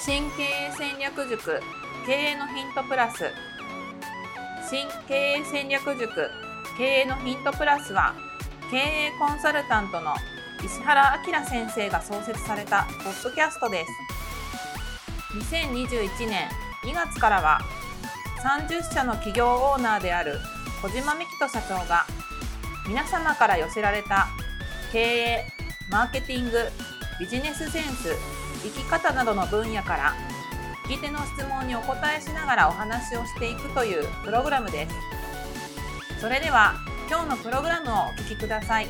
新経営戦略塾経営のヒントプラス。新経営戦略塾経営のヒントプラスは、経営コンサルタントの石原明先生が創設されたポッドキャストです。2021年2月からは30社の企業オーナーである小島幹人社長が、皆様から寄せられた経営、マーケティング、ビジネスセンス、生き方などの分野から聞き手の質問にお答えしながらお話をしていくというプログラムです。それでは今日のプログラムをお聞きください。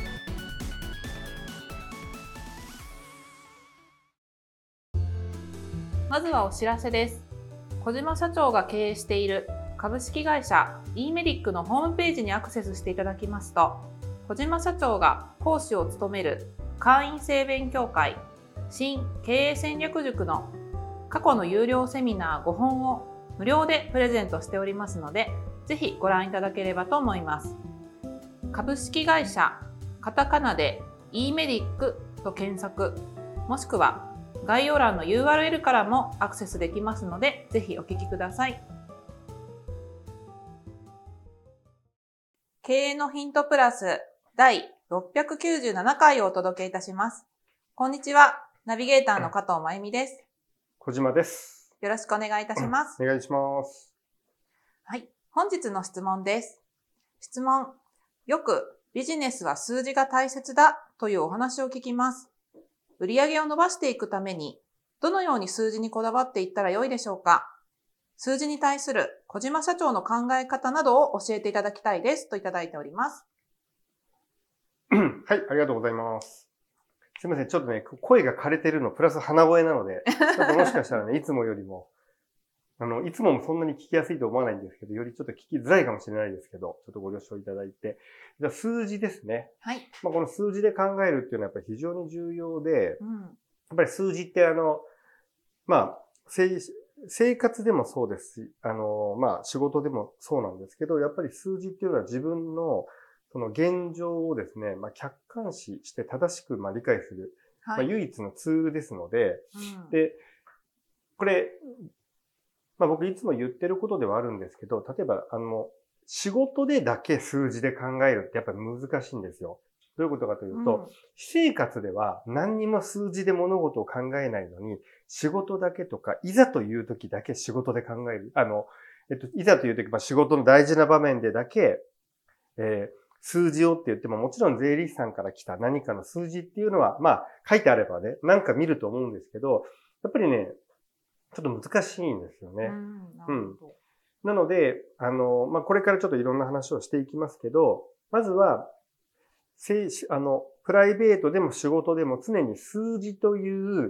まずはお知らせです。小島社長が経営している株式会社 e メディックのホームページにアクセスしていただきますと、小島社長が講師を務める会員制勉強会新経営戦略塾の過去の有料セミナー5本を無料でプレゼントしておりますので、ぜひご覧いただければと思います。株式会社カタカナで e メディックと検索、もしくは概要欄の URL からもアクセスできますので、ぜひお聞きください。経営のヒントプラス第697回をお届けいたします。こんにちは。ナビゲーターの加藤真由美です。 小島です。 よろしくお願いいたします。 お願いします。 はい。本日の質問です。質問。よくビジネスは数字が大切だというお話を聞きます。売上を伸ばしていくために、どのように数字にこだわっていったらよいでしょうか？数字に対する小島社長の考え方などを教えていただきたいですといただいております。 はい、ありがとうございます。すいません、ちょっとね、声が枯れてるの、プラス鼻声なので、ちょっともしかしたらね、いつもよりも、いつももそんなに聞きやすいと思わないんですけど、よりちょっと聞きづらいかもしれないですけど、ちょっとご了承いただいて。じゃあ数字ですね。 はい。 この数字で考えるっていうのはやっぱり非常に重要で、やっうん。 ぱり数字って生活でもそうですし、仕事でもそうなんですけど、やっぱり数字っていうのは自分のその現状をですね、客観視して正しく理解する、 はい。 唯一のツールですので、 うん。 で、これ、僕いつも言ってることではあるんですけど、例えば、仕事でだけ数字で考えるってやっぱり難しいんですよ。どういうことかというと、私生活では何にも数字で物事を考えないのに、仕事だけとか、いざという時だけ仕事で考える。いざという時、仕事の大事な場面でだけ、数字をって言っても、もちろん税理士さんから来た何かの数字っていうのは、書いてあればね、なんか見ると思うんですけど、やっぱりね、ちょっと難しいんですよね。なので、これからちょっといろんな話をしていきますけど、まずは、プライベートでも仕事でも常に数字という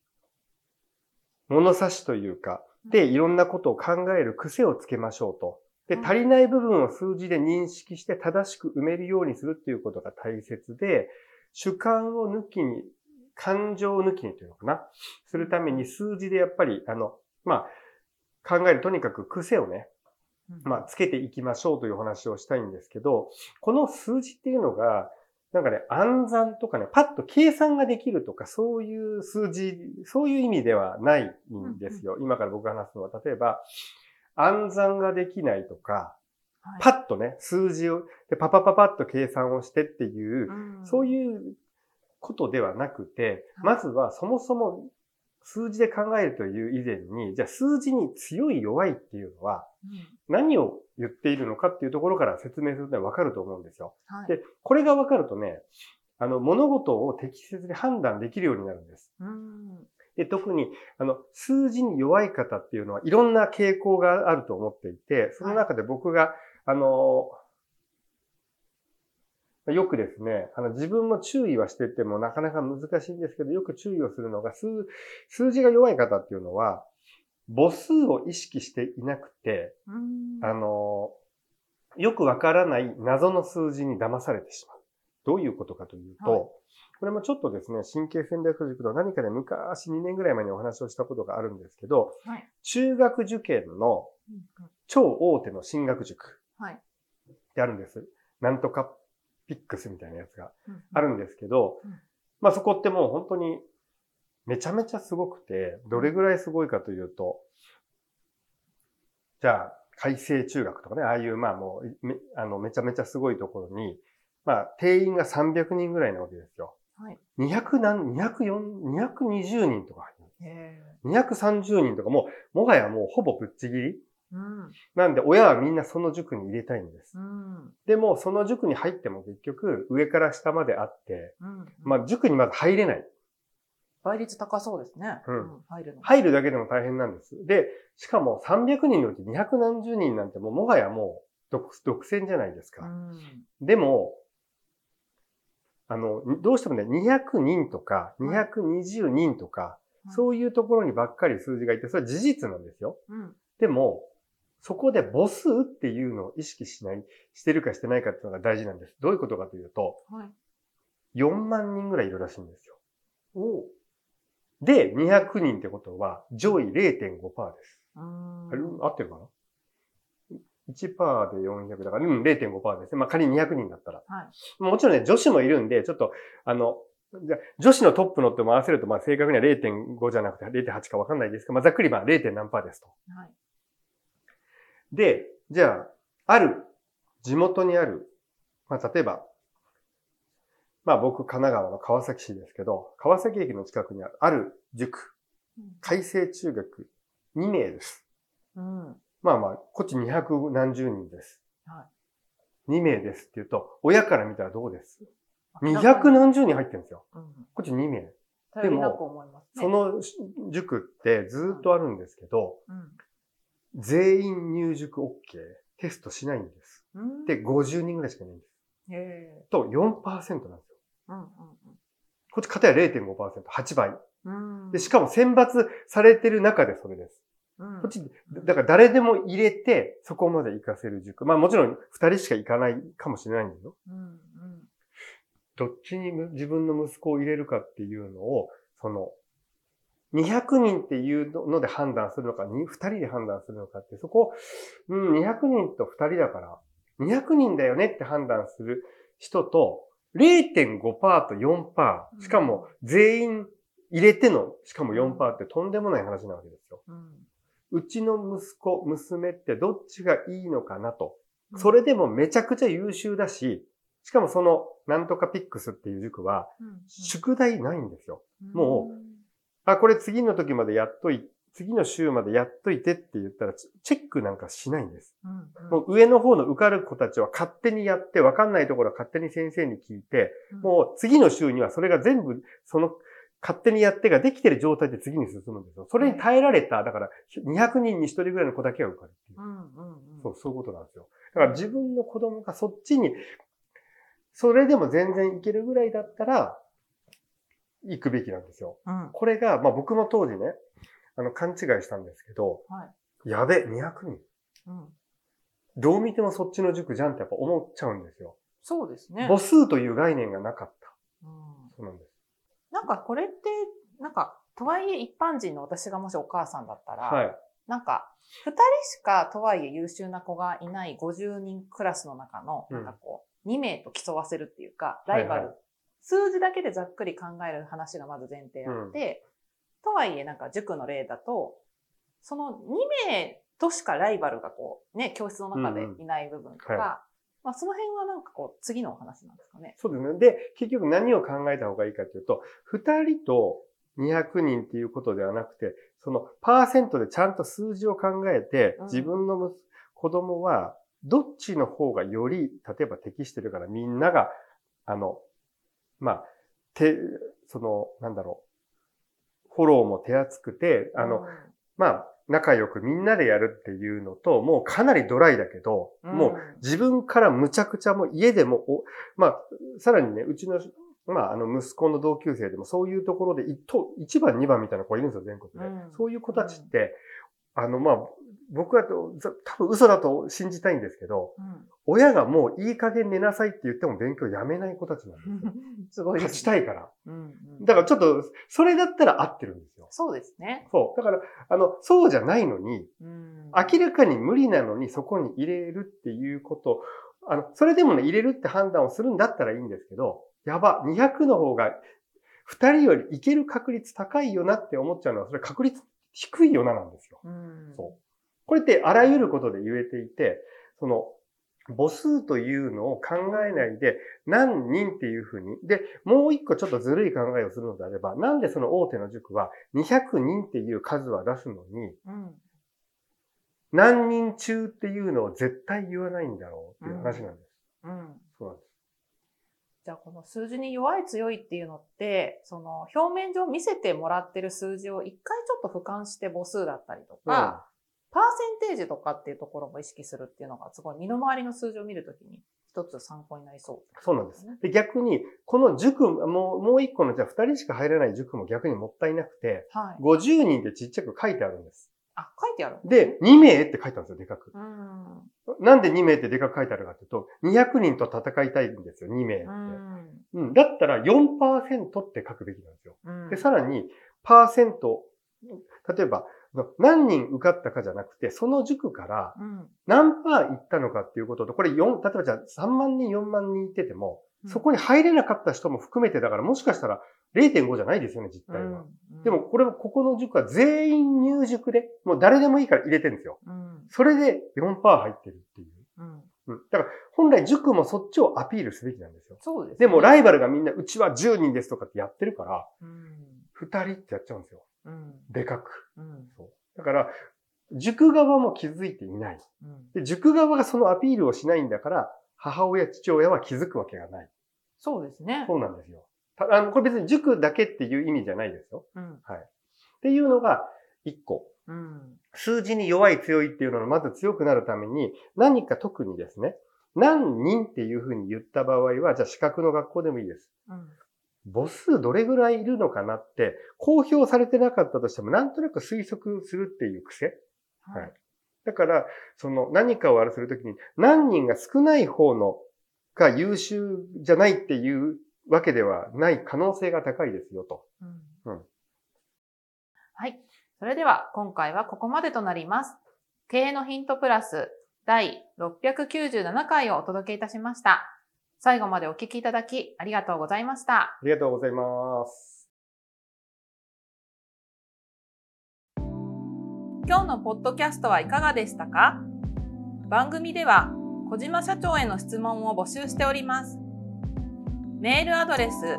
物差しというか、で、いろんなことを考える癖をつけましょうと。で、足りない部分を数字で認識して正しく埋めるようにするっていうことが大切で、主観を抜きに、感情を抜きにというのかな。するために数字でやっぱり、考えるとにかく癖をね、つけていきましょうという話をしたいんですけど、この数字っていうのが、暗算とかね、パッと計算ができるとか、そういう数字、そういう意味ではないんですよ。今から僕が話すのは、例えば、暗算ができないとか、パッとね、数字を、パッと計算をしてっていう、そういうことではなくて、まずはそもそも数字で考えるという以前に、じゃあ数字に強い弱いっていうのは、何を言っているのかっていうところから説明するとわかると思うんですよ。で、これがわかるとね、物事を適切に判断できるようになるんです。で、特に、数字に弱い方っていうのはいろんな傾向があると思っていて、その中で僕が、よくですね、自分も注意はしててもなかなか難しいんですけど、よく注意をするのが、数字が弱い方っていうのは、母数を意識していなくて、よくわからない謎の数字に騙されてしまう。どういうことかというと、これもちょっとですね、神経戦略塾の何かで昔2年ぐらい前にお話をしたことがあるんですけど、中学受験の超大手の進学塾ってあるんです。なんとかピックスみたいなやつがあるんですけど、そこってもう本当にめちゃめちゃすごくて、どれぐらいすごいかというと、じゃあ、開成中学とかね、ああいうもう、めちゃめちゃすごいところに、定員が300人ぐらいなわけですよ。 はい。 220人とか入る。 へ 230人とかもはやもうほぼぶっちぎり。 うん。 なんで親はみんなその塾に入れたいんです。 うん。 でもその塾に入っても結局上から下まであって、 うん。 塾にまず入れない。 倍率高そうですね。 入るだけでも大変なんです。で、しかも300人のうち200何十人なんてもはやもう独占じゃないですか。でも、どうしてもね、200人とか220人とか、そういうところにばっかり数字がいて、それは事実なんですよ。でも、そこで母数っていうのを意識してるかしてないかっていうのが大事なんです。どういうことかというと、4万人ぐらいいるらしいんですよ。で、200人ってことは、上位 0.5% です。合ってるかな ?1% で400だから、0.5% ですね。仮に200人だったら。もちろんね、女子もいるんで、ちょっと、女子のトップのっても合わせると、正確には 0.5 じゃなくて 0.8 かわかんないですけど、ざっくり0. 何パーですと。で、じゃあ、地元にある、例えば、僕、神奈川の川崎市ですけど、川崎駅の近くにある塾、開成中学2名です。こっち200何十人です。2名ですって言うと、親から見たらどうです ?200 何十人入ってるんですよ。こっち2名。でも、その塾ってずっとあるんですけど、全員入塾 OK。テストしないんです。で、50人ぐらいしかいないんです。と、4% なんですよ。こっち片や 0.5%、8倍。で、しかも選抜されてる中でそれです。こっち、だから誰でも入れて、そこまで行かせる塾。もちろん2人しか行かないかもしれないんだよ。どっちに自分の息子を入れるかっていうのを、200人っていうので判断するのか、2人で判断するのかって、そこ、200人と2人だから、200人だよねって判断する人と、0.5% と 4%、しかも全員入れての、しかも 4% ってとんでもない話なわけですよ。うちの息子、娘ってどっちがいいのかなと。それでもめちゃくちゃ優秀だし、しかもその、なんとかピックスっていう塾は、宿題ないんですよ。もう、これ次の時まで次の週までやっといてって言ったら、チェックなんかしないんです。もう上の方の受かる子たちは勝手にやって、わかんないところは勝手に先生に聞いて、もう次の週にはそれが全部、勝手にやってができてる状態で次に進むんですよ。それに耐えられた、だから200人に1人ぐらいの子だけが受かるっていう。そういうことなんですよ。だから自分の子供がそっちに、それでも全然いけるぐらいだったら、行くべきなんですよ。これが、僕も当時ね、勘違いしたんですけど、やべ、200人。どう見てもそっちの塾じゃんってやっぱ思っちゃうんですよ。 そうですね。 母数という概念がなかった。そうなんです。 これって、とはいえ一般人の私がもしお母さんだったら、2人しかとはいえ優秀な子がいない50人クラスの中の、2名と競わせるっていうか、ライバル。数字だけでざっくり考える話がまず前提あって、とはいえ塾の例だと、その2名としかライバルが教室の中でいない部分とか、その辺は次のお話なんですかね。 そうですね。で、結局何を考えた方がいいかというと、2人と200人っていうことではなくて、そのパーセントでちゃんと数字を考えて、自分の子供はどっちの方がより、例えば適してるからみんなが、フォローも手厚くて、仲良くみんなでやるっていうのと、もうかなりドライだけど、もう自分からむちゃくちゃもう家でも、さらにね、うちの、息子の同級生でもそういうところで1番、2番みたいな子いるんですよ、全国で。そういう子たちって、僕は多分嘘だと信じたいんですけど、親がもういい加減寝なさいって言っても勉強やめない子たちなんですよ。 すごいですね。 勝ちたいから。だからちょっと、それだったら合ってるんですよ。 そうですね。 そう。だから、そうじゃないのに、明らかに無理なのにそこに入れるっていうこと、それでもね、入れるって判断をするんだったらいいんですけど、200の方が 2人よりいける確率高いよなって思っちゃうのは、それ確率低いよななんですよ。そう。これってあらゆることで言えていて、母数というのを考えないで、何人っていうふうに。で、もう一個ちょっとずるい考えをするのであれば、なんでその大手の塾は200人っていう数は出すのに、何人中っていうのを絶対言わないんだろうっていう話なんです。そうなんです。 じゃあこの数字に弱い強いっていうのって、表面上見せてもらってる数字を一回ちょっと俯瞰して母数だったりとか、パーセンテージとかっていうところも意識するっていうのがすごい身の回りの数字を見るときに一つ参考になりそう。 そうなんです。で、逆に、この塾、もう一個のじゃあ2人しか入れない塾も逆にもったいなくて、50人でちっちゃく書いてあるんです。 書いてある。 で、2名って書いてあるんですよ、でかく。なんで2名ってでかく書いてあるかというと、200人と戦いたいんですよ、2名って。だったら 4% って書くべきなんですよ。で、さらに、パーセント、例えば、何人受かったかじゃなくて、その塾から何パー行ったのかっていうことと、これ例えばじゃあ3万人、4万人行ってても、そこに入れなかった人も含めてだから、もしかしたら 0.5 じゃないですよね、実態は。でも、ここの塾は全員入塾で、もう誰でもいいから入れてるんですよ。それで 4% 入ってるっていう。だから、本来塾もそっちをアピールすべきなんですよ。 そうですね。 でも、ライバルがみんな、うちは10人ですとかってやってるから、2人ってやっちゃうんですよ。でかく。そうだから、塾側も気づいていない。で、塾側がそのアピールをしないんだから、母親、父親は気づくわけがない。 そうですね。 そうなんですよ。これ別に塾だけっていう意味じゃないですよ。はい。っていうのが1個。数字に弱い強いっていうのがまず強くなるために、何か特にですね、何人っていうふうに言った場合は、じゃあ資格の学校でもいいです。母数どれぐらいいるのかなって、公表されてなかったとしても、なんとなく推測するっていう癖。はい。だから、何かをあれするときに、何人が少ない方のが優秀じゃないっていうわけではない可能性が高いですよと。 はい。それでは、今回はここまでとなります。経営のヒントプラス第697回をお届けいたしました。最後までお聞きいただきありがとうございました。 ありがとうございます。 今日のポッドキャストはいかがでしたか？番組では小島社長への質問を募集しております。メールアドレス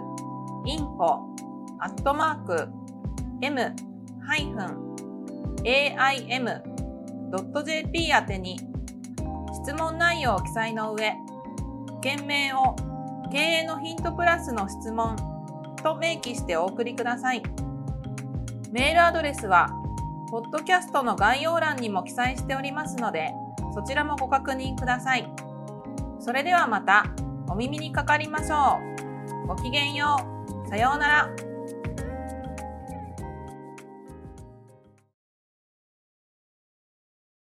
info@aim.jp 宛てに質問内容を記載の上、件名を経営のヒントプラスの質問と明記してお送りください。メールアドレスはポッドキャストの概要欄にも記載しておりますので、そちらもご確認ください。それではまたお耳にかかりましょう。ごきげんよう。さようなら。